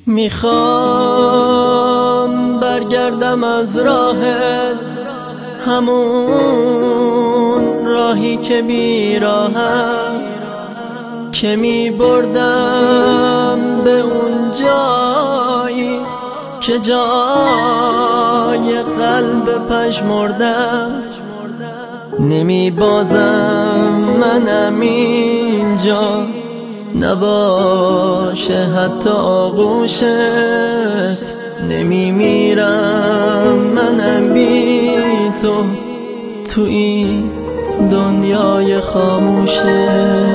میخوام برگردم از راهت، همون راهی که بیراه است، که میبردم به اون جایی که جای قلب پژمرده است. نمیبازم منم اینجا، نباشه حتی آغوشت. نمیمیرم منم بی تو، تو این دنیای خاموشه.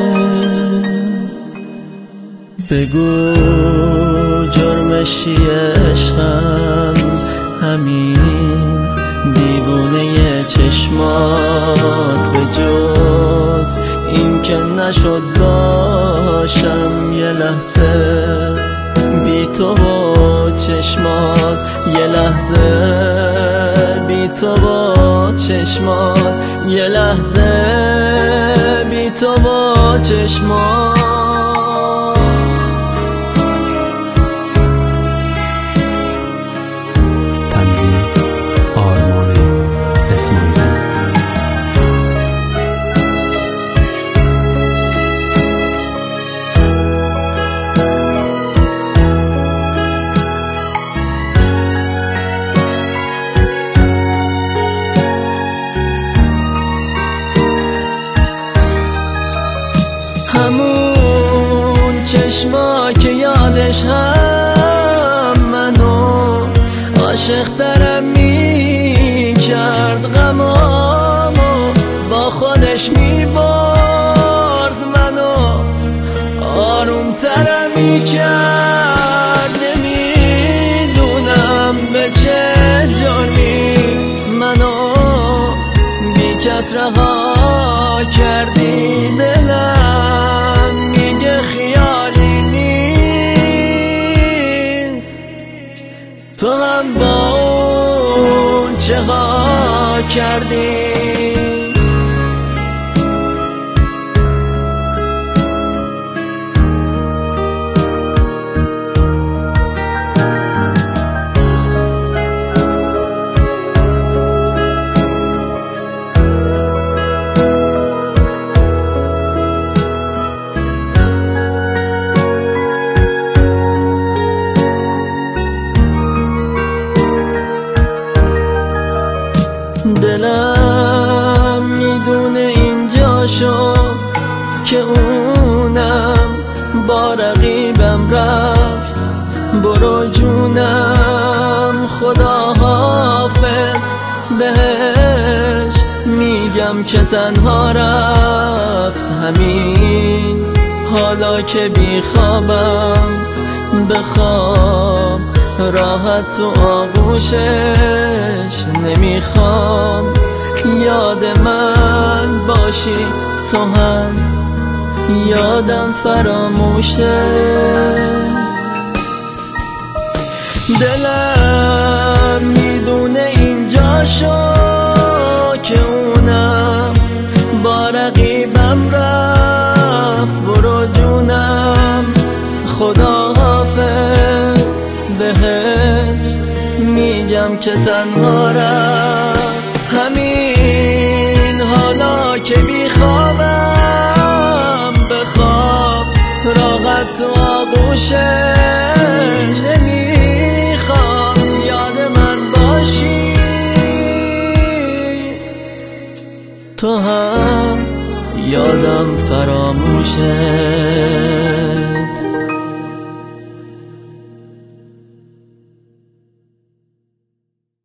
بگو جرمش چیه عشقم، همین دیوونه چشمات، به جز این که نشد باشم یه لحظه بی تو و چشمات، یه لحظه بی تو و چشمات، یه لحظه بی تو و چشمات. همون چشما که یادش هم منو عاشق ترم می کرد، غمامو با خودش می برد، منو آروم ترم می کرد. نمیدونم به چه جرمی منو بی کس رها کردی، دلم میگه خیالی نیست، تو هم با اون چه ها کردی. دلم میدونه اینجاشو که اونم با رقیبم رفت. برو جونم خدا حافظ، بهش میگم که تنها رفت. همین حالا که بیخوابم بخواب راحت تو آغوشش. نمیخوام یاد من باشی، تو هم یادم فراموشه. دلم میدونه اینجاشو که اونم با رقیبم رفت. برو جونم خدا حافظ، بهش میگم که تنها رفت. همین حالا که بیخوابم بخواب راحت تو آغوشش. نمیخوام یاد من باشی، تو هم یادم فراموشت.